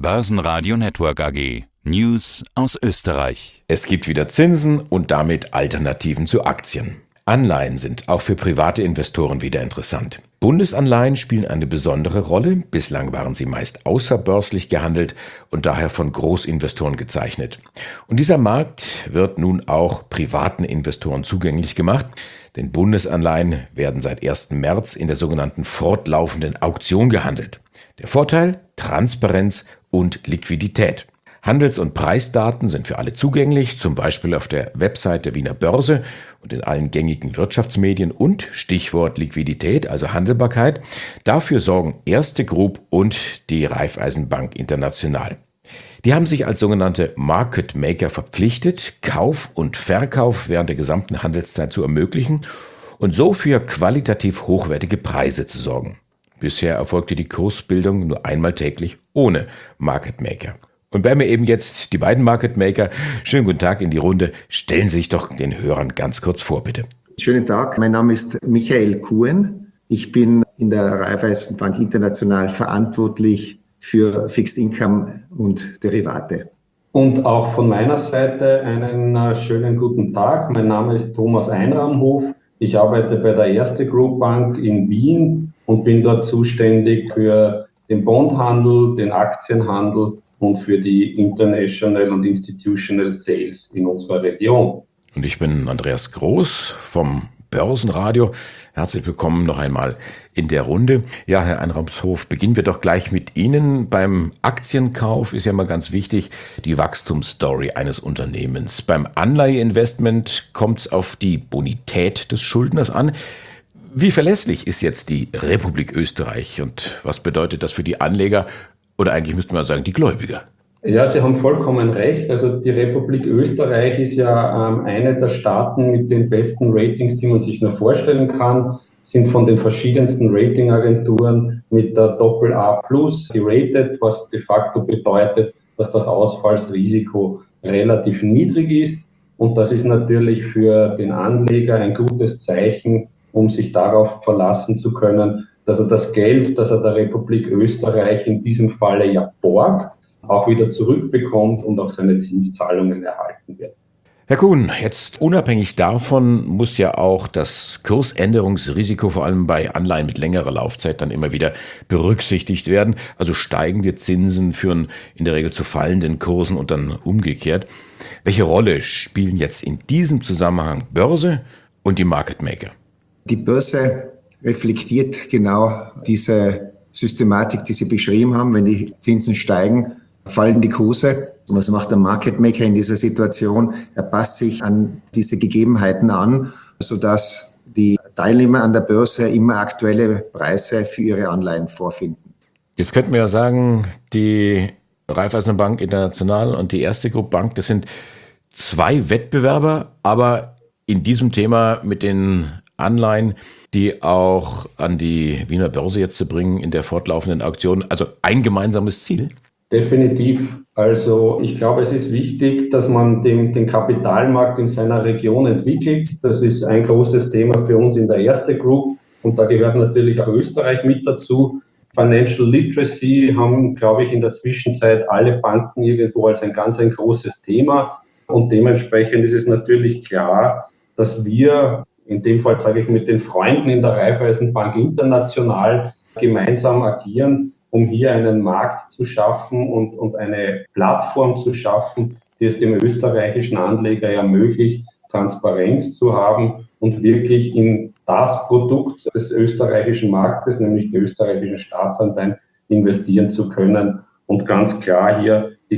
Börsenradio Network AG. News aus Österreich. Es gibt wieder Zinsen und damit Alternativen zu Aktien. Anleihen sind auch für private Investoren wieder interessant. Bundesanleihen spielen eine besondere Rolle. Bislang waren sie meist außerbörslich gehandelt und daher von Großinvestoren gezeichnet. Und dieser Markt wird nun auch privaten Investoren zugänglich gemacht, denn Bundesanleihen werden seit 1. März in der sogenannten fortlaufenden Auktion gehandelt. Der Vorteil: Transparenz und Liquidität. Handels- und Preisdaten sind für alle zugänglich, zum Beispiel auf der Website der Wiener Börse und in allen gängigen Wirtschaftsmedien und Stichwort Liquidität, also Handelbarkeit. Dafür sorgen Erste Group und die Raiffeisenbank International. Die haben sich als sogenannte Market Maker verpflichtet, Kauf und Verkauf während der gesamten Handelszeit zu ermöglichen und so für qualitativ hochwertige Preise zu sorgen. Bisher erfolgte die Kursbildung nur einmal täglich ohne Market Maker. Und bei mir eben jetzt die beiden Market Maker. Schönen guten Tag in die Runde. Stellen Sie sich doch den Hörern ganz kurz vor, bitte. Schönen Tag, mein Name ist Michael Kuhn. Ich bin in der Raiffeisenbank International verantwortlich für Fixed Income und Derivate. Und auch von meiner Seite einen schönen guten Tag. Mein Name ist Thomas Einramhof. Ich arbeite bei der Erste Group Bank in Wien und bin dort zuständig für den Bondhandel, den Aktienhandel und für die International und Institutional Sales in unserer Region. Und ich bin Andreas Groß vom Börsenradio. Herzlich willkommen noch einmal in der Runde. Ja, Herr Einramshof, beginnen wir doch gleich mit Ihnen. Beim Aktienkauf ist ja mal ganz wichtig die Wachstumsstory eines Unternehmens. Beim Anleiheinvestment kommt es auf die Bonität des Schuldners an. Wie verlässlich ist jetzt die Republik Österreich und was bedeutet das für die Anleger oder eigentlich müsste man sagen die Gläubiger? Ja, Sie haben vollkommen recht. Also die Republik Österreich ist ja eine der Staaten mit den besten Ratings, die man sich nur vorstellen kann, sind von den verschiedensten Ratingagenturen mit der AA+ geratet, was de facto bedeutet, dass das Ausfallsrisiko relativ niedrig ist. Und das ist natürlich für den Anleger ein gutes Zeichen, um sich darauf verlassen zu können, dass er das Geld, das er der Republik Österreich in diesem Falle ja borgt, auch wieder zurückbekommt und auch seine Zinszahlungen erhalten wird. Herr Kuhn, jetzt unabhängig davon muss ja auch das Kursänderungsrisiko vor allem bei Anleihen mit längerer Laufzeit dann immer wieder berücksichtigt werden. Also steigende Zinsen führen in der Regel zu fallenden Kursen und dann umgekehrt. Welche Rolle spielen jetzt in diesem Zusammenhang Börse und die Market Maker? Die Börse reflektiert genau diese Systematik, die Sie beschrieben haben. Wenn die Zinsen steigen, fallen die Kurse. Was macht der Market Maker in dieser Situation? Er passt sich an diese Gegebenheiten an, sodass die Teilnehmer an der Börse immer aktuelle Preise für ihre Anleihen vorfinden. Jetzt könnten wir ja sagen, die Raiffeisenbank International und die Erste Group Bank, das sind zwei Wettbewerber, aber in diesem Thema mit den Anleihen, die auch an die Wiener Börse jetzt zu bringen in der fortlaufenden Auktion, also ein gemeinsames Ziel? Definitiv. Also ich glaube, es ist wichtig, dass man den Kapitalmarkt in seiner Region entwickelt. Das ist ein großes Thema für uns in der Erste Group und da gehört natürlich auch Österreich mit dazu. Financial Literacy haben, glaube ich, in der Zwischenzeit alle Banken irgendwo als ein großes Thema und dementsprechend ist es natürlich klar, dass wir in dem Fall, sage ich, mit den Freunden in der Raiffeisenbank International gemeinsam agieren, um hier einen Markt zu schaffen und eine Plattform zu schaffen, die es dem österreichischen Anleger ermöglicht, Transparenz zu haben und wirklich in das Produkt des österreichischen Marktes, nämlich die österreichischen Staatsanleihen, investieren zu können und ganz klar hier die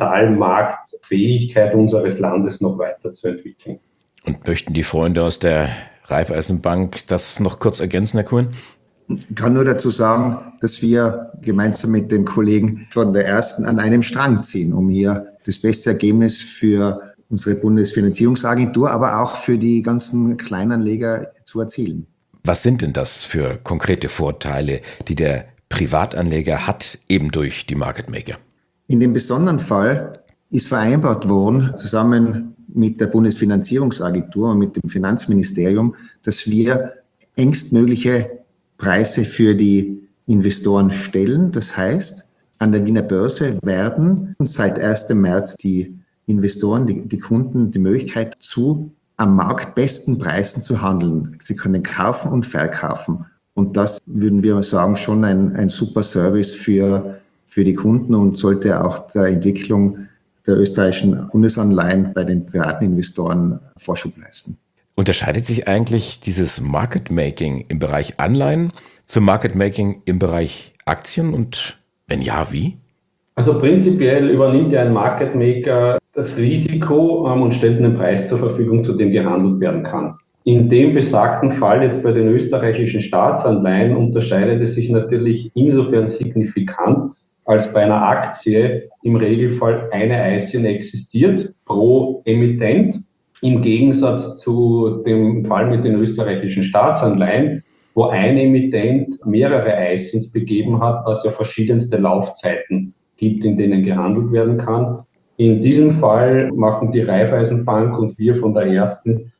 Kapitalmarktfähigkeit unseres Landes noch weiterzuentwickeln. Und möchten die Freunde aus der Raiffeisenbank das noch kurz ergänzen, Herr Kuhn? Ich kann nur dazu sagen, dass wir gemeinsam mit den Kollegen von der Ersten an einem Strang ziehen, um hier das beste Ergebnis für unsere Bundesfinanzierungsagentur, aber auch für die ganzen Kleinanleger zu erzielen. Was sind denn das für konkrete Vorteile, die der Privatanleger hat, eben durch die Market Maker? In dem besonderen Fall ist vereinbart worden, zusammen mit der Bundesfinanzierungsagentur und mit dem Finanzministerium, dass wir engstmögliche Preise für die Investoren stellen. Das heißt, An der Wiener Börse werden seit 1. März die Investoren, die Kunden die Möglichkeit zu am Markt besten Preisen zu handeln. Sie können kaufen und verkaufen. Und das würden wir sagen, schon ein super Service für die Kunden und sollte auch der Entwicklung der österreichischen Bundesanleihen bei den privaten Investoren Vorschub leisten. Unterscheidet sich eigentlich dieses Market Making im Bereich Anleihen zum Market Making im Bereich Aktien und wenn ja, wie? Also prinzipiell übernimmt ja ein Market Maker das Risiko und stellt einen Preis zur Verfügung, zu dem gehandelt werden kann. In dem besagten Fall jetzt bei den österreichischen Staatsanleihen unterscheidet es sich natürlich insofern signifikant, als bei einer Aktie im Regelfall eine ISIN existiert pro Emittent, im Gegensatz zu dem Fall mit den österreichischen Staatsanleihen, wo ein Emittent mehrere ISINs begeben hat, das ja verschiedenste Laufzeiten gibt, in denen gehandelt werden kann. In diesem Fall machen die Raiffeisenbank und wir von der ersten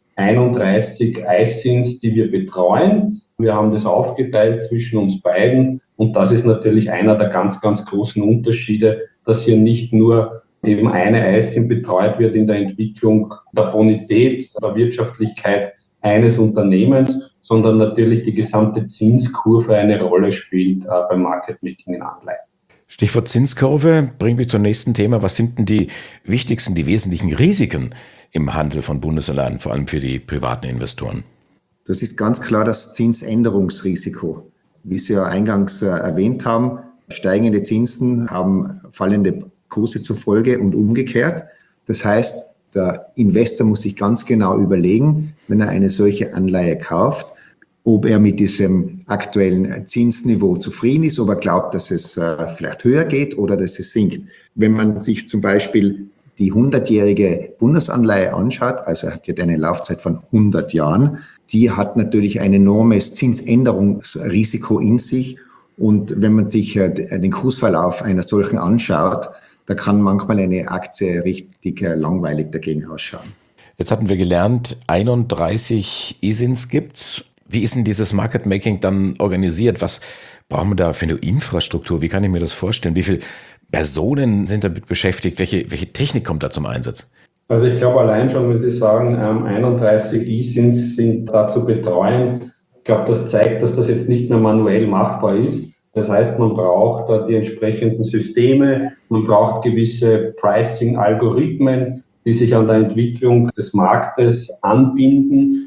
31 ISINs, die wir betreuen. Wir haben das aufgeteilt zwischen uns beiden und das ist natürlich einer der ganz, ganz großen Unterschiede, dass hier nicht nur eben eine ISIN betreut wird in der Entwicklung der Bonität, der Wirtschaftlichkeit eines Unternehmens, sondern natürlich die gesamte Zinskurve eine Rolle spielt beim Market Making in Anleihen. Stichwort Zinskurve bringt mich zum nächsten Thema. Was sind denn die wichtigsten, die wesentlichen Risiken im Handel von Bundesanleihen, vor allem für die privaten Investoren? Das ist ganz klar das Zinsänderungsrisiko. Wie Sie ja eingangs erwähnt haben, steigende Zinsen haben fallende Kurse zur Folge und umgekehrt. Das heißt, der Investor muss sich ganz genau überlegen, wenn er eine solche Anleihe kauft, ob er mit diesem aktuellen Zinsniveau zufrieden ist, ob er glaubt, dass es vielleicht höher geht oder dass es sinkt. Wenn man sich zum Beispiel die 100-jährige Bundesanleihe anschaut, also er hat ja eine Laufzeit von 100 Jahren, die hat natürlich ein enormes Zinsänderungsrisiko in sich. Und wenn man sich den Kursverlauf einer solchen anschaut, da kann manchmal eine Aktie richtig langweilig dagegen ausschauen. Jetzt hatten wir gelernt, 31 ISINs gibt's. Wie ist denn dieses Market Making dann organisiert? Was brauchen wir da für eine Infrastruktur? Wie kann ich mir das vorstellen? Wie viele Personen sind damit beschäftigt? Welche Technik kommt da zum Einsatz? Also ich glaube allein schon, wenn Sie sagen, 31 ISINs sind da zu betreuen, ich glaube, das zeigt, dass das jetzt nicht mehr manuell machbar ist. Das heißt, man braucht da die entsprechenden Systeme, man braucht gewisse Pricing-Algorithmen, die sich an der Entwicklung des Marktes anbinden,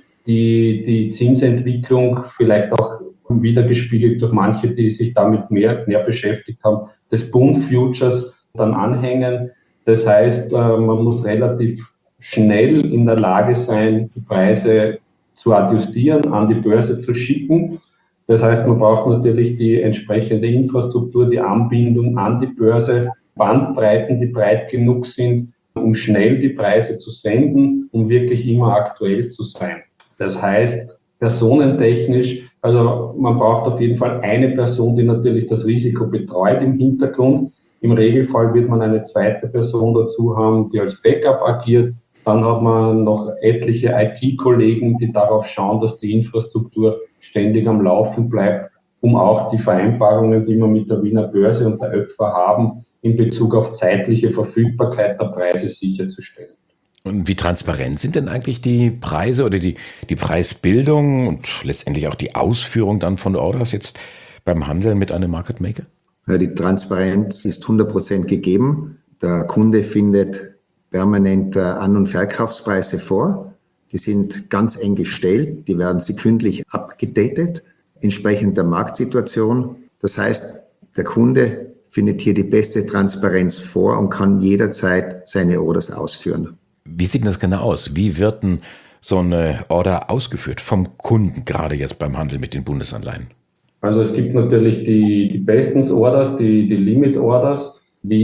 die Zinsentwicklung vielleicht auch wiedergespiegelt durch manche, die sich damit mehr beschäftigt haben, des Bund-Futures dann anhängen. Das heißt, man muss relativ schnell in der Lage sein, die Preise zu adjustieren, an die Börse zu schicken. Das heißt, man braucht natürlich die entsprechende Infrastruktur, die Anbindung an die Börse, Bandbreiten, die breit genug sind, um schnell die Preise zu senden, um wirklich immer aktuell zu sein. Das heißt, personentechnisch, also man braucht auf jeden Fall eine Person, die natürlich das Risiko betreut im Hintergrund. Im Regelfall wird man eine zweite Person dazu haben, die als Backup agiert. Dann hat man noch etliche IT-Kollegen, die darauf schauen, dass die Infrastruktur ständig am Laufen bleibt, um auch die Vereinbarungen, die wir mit der Wiener Börse und der ÖPFA haben, in Bezug auf zeitliche Verfügbarkeit der Preise sicherzustellen. Und wie transparent sind denn eigentlich die Preise oder die Preisbildung und letztendlich auch die Ausführung dann von Orders jetzt beim Handeln mit einem Market Maker? Ja, die Transparenz ist 100% gegeben. Der Kunde findet permanent An- und Verkaufspreise vor. Die sind ganz eng gestellt. Die werden sekündlich abgedatet, entsprechend der Marktsituation. Das heißt, der Kunde findet hier die beste Transparenz vor und kann jederzeit seine Orders ausführen. Wie sieht das genau aus? Wie wird denn so eine Order ausgeführt vom Kunden, gerade jetzt beim Handel mit den Bundesanleihen? Also es gibt natürlich die Bestens Orders, die Limit Orders.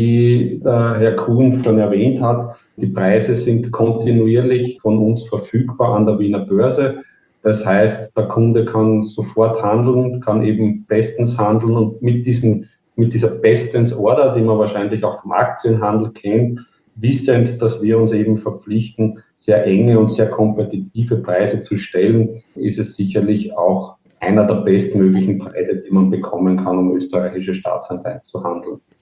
Wie der Herr Kuhn schon erwähnt hat, die Preise sind kontinuierlich von uns verfügbar an der Wiener Börse. Das heißt, der Kunde kann sofort handeln, kann eben bestens handeln und mit dieser Bestens Order, die man wahrscheinlich auch vom Aktienhandel kennt, wissend, dass wir uns eben verpflichten, sehr enge und sehr kompetitive Preise zu stellen, ist es sicherlich auch einer der bestmöglichen Preise, die man bekommen kann, um österreichische Staatsanleihen zu handeln.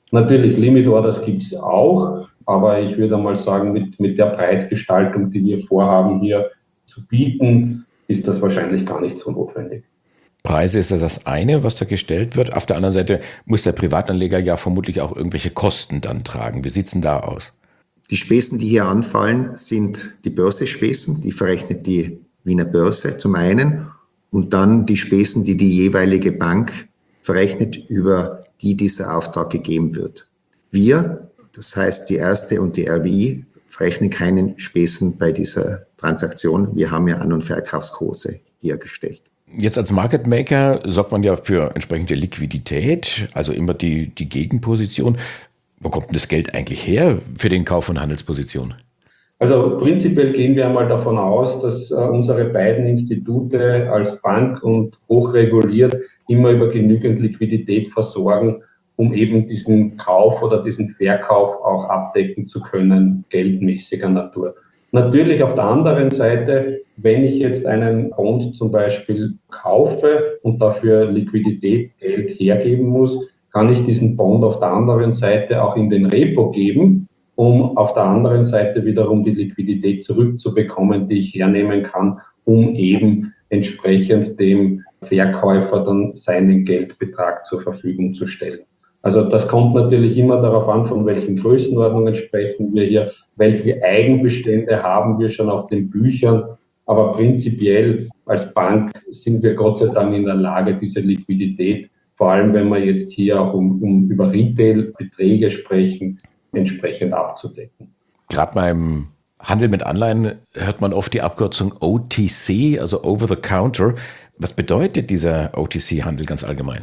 Natürlich, Limit Orders gibt es auch, aber ich würde mal sagen, mit der Preisgestaltung, die wir vorhaben hier zu bieten, ist das wahrscheinlich gar nicht so notwendig. Preise ist das eine, was da gestellt wird. Auf der anderen Seite muss der Privatanleger ja vermutlich auch irgendwelche Kosten dann tragen. Wie sieht's denn da aus? Die Spesen, die hier anfallen, sind die Börsespesen, die verrechnet die Wiener Börse zum einen, und dann die Spesen, die die jeweilige Bank verrechnet, über die dieser Auftrag gegeben wird. Wir, das heißt die Erste und die RBI, verrechnen keinen Spesen bei dieser Transaktion. Wir haben ja An- und Verkaufskurse hier gesteckt. Jetzt als Market Maker sorgt man ja für entsprechende Liquidität, also immer die Gegenposition. Wo kommt denn das Geld eigentlich her für den Kauf von Handelspositionen? Also prinzipiell gehen wir einmal davon aus, dass unsere beiden Institute als Bank und hochreguliert immer über genügend Liquidität versorgen, um eben diesen Kauf oder diesen Verkauf auch abdecken zu können, geldmäßiger Natur. Natürlich auf der anderen Seite, wenn ich jetzt einen Bond zum Beispiel kaufe und dafür Liquidität, Geld hergeben muss, kann ich diesen Bond auf der anderen Seite auch in den Repo geben, um auf der anderen Seite wiederum die Liquidität zurückzubekommen, die ich hernehmen kann, um eben entsprechend dem Verkäufer dann seinen Geldbetrag zur Verfügung zu stellen. Also das kommt natürlich immer darauf an, von welchen Größenordnungen sprechen wir hier, welche Eigenbestände haben wir schon auf den Büchern. Aber prinzipiell als Bank sind wir Gott sei Dank in der Lage, diese Liquidität, vor allem wenn wir jetzt hier auch über Retail-Beträge sprechen, entsprechend abzudecken. Gerade beim Handel mit Anleihen hört man oft die Abkürzung OTC, also Over the Counter. Was bedeutet dieser OTC-Handel ganz allgemein?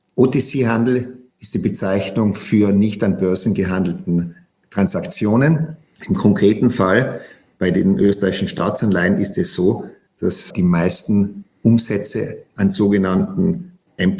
OTC-Handel ist die Bezeichnung für nicht an Börsen gehandelten Transaktionen. Im konkreten Fall bei den österreichischen Staatsanleihen ist es so, dass die meisten Umsätze an sogenannten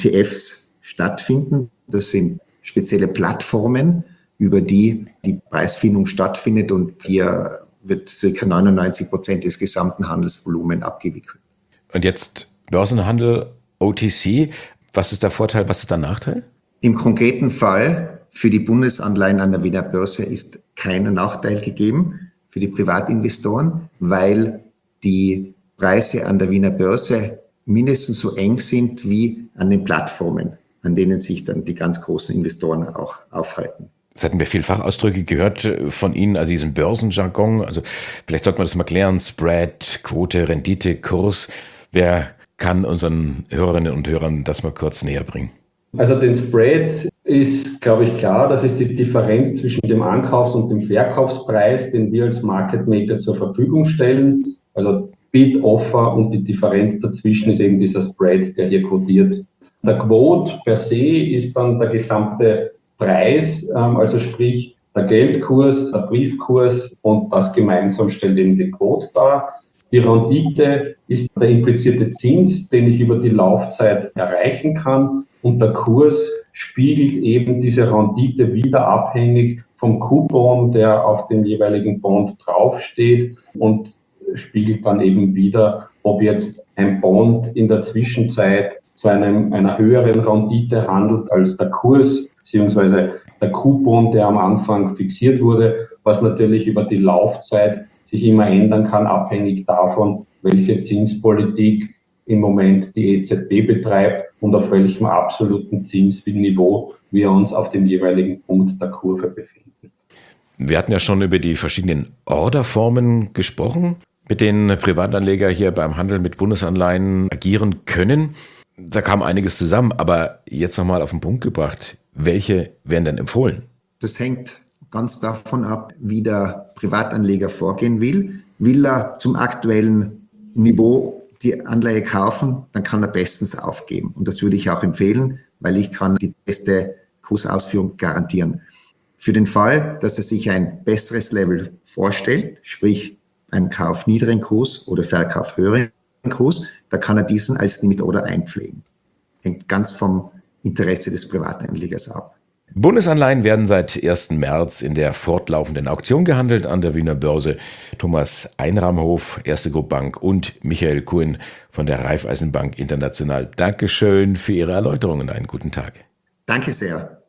MTFs stattfinden. Das sind spezielle Plattformen, über die die Preisfindung stattfindet, und hier wird ca. 99% des gesamten Handelsvolumens abgewickelt. Und jetzt Börsenhandel, OTC. Was ist der Vorteil, was ist der Nachteil? Im konkreten Fall für die Bundesanleihen an der Wiener Börse ist kein Nachteil gegeben für die Privatinvestoren, weil die Preise an der Wiener Börse mindestens so eng sind wie an den Plattformen, an denen sich dann die ganz großen Investoren auch aufhalten. Das hatten wir viel Fachausdrücke gehört von Ihnen, also diesen Börsenjargon. Also vielleicht sollte man das mal klären. Spread, Quote, Rendite, Kurs. Wer kann unseren Hörerinnen und Hörern das mal kurz näher bringen? Also den Spread ist, glaube ich, klar. Das ist die Differenz zwischen dem Ankaufs- und dem Verkaufspreis, den wir als Market Maker zur Verfügung stellen. Also Bid, Offer, und die Differenz dazwischen ist eben dieser Spread, der hier quotiert. Der Quote per se ist dann der gesamte Preis, also sprich der Geldkurs, der Briefkurs, und das gemeinsam stellt eben den Quote dar. Die Rendite ist der implizierte Zins, den ich über die Laufzeit erreichen kann, und der Kurs spiegelt eben diese Rendite wieder abhängig vom Coupon, der auf dem jeweiligen Bond draufsteht, und spiegelt dann eben wieder, ob jetzt ein Bond in der Zwischenzeit zu einer höheren Rendite handelt als der Kurs beziehungsweise der Coupon, der am Anfang fixiert wurde, was natürlich über die Laufzeit sich immer ändern kann, abhängig davon, welche Zinspolitik im Moment die EZB betreibt und auf welchem absoluten Zinsniveau wir uns auf dem jeweiligen Punkt der Kurve befinden. Wir hatten ja schon über die verschiedenen Orderformen gesprochen, mit denen Privatanleger hier beim Handel mit Bundesanleihen agieren können. Da kam einiges zusammen, aber jetzt nochmal auf den Punkt gebracht. Welche werden denn empfohlen? Das hängt ganz davon ab, wie der Privatanleger vorgehen will. Will er zum aktuellen Niveau die Anleihe kaufen, dann kann er bestens aufgeben. Und das würde ich auch empfehlen, weil ich kann die beste Kursausführung garantieren. Für den Fall, dass er sich ein besseres Level vorstellt, sprich einen Kauf niedrigen Kurs oder Verkauf höheren Kurs, da kann er diesen als Limit Order einpflegen. Hängt ganz vom Interesse des Privatanlegers ab. Bundesanleihen werden seit 1. März in der fortlaufenden Auktion gehandelt an der Wiener Börse. Thomas Einramhof, Erste Group Bank, und Michael Kuhn von der Raiffeisenbank International. Dankeschön für Ihre Erläuterungen. Einen guten Tag. Danke sehr.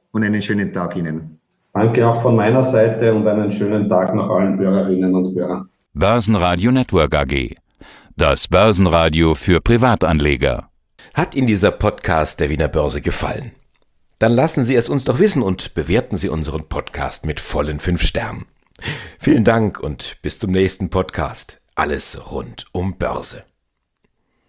und einen schönen Tag Ihnen. Danke auch von meiner Seite und einen schönen Tag noch allen Bürgerinnen und Bürgern. Börsenradio Network AG. Das Börsenradio für Privatanleger. Hat Ihnen dieser Podcast der Wiener Börse gefallen? Dann lassen Sie es uns doch wissen und bewerten Sie unseren Podcast mit vollen 5 Sternen. Vielen Dank und bis zum nächsten Podcast. Alles rund um Börse.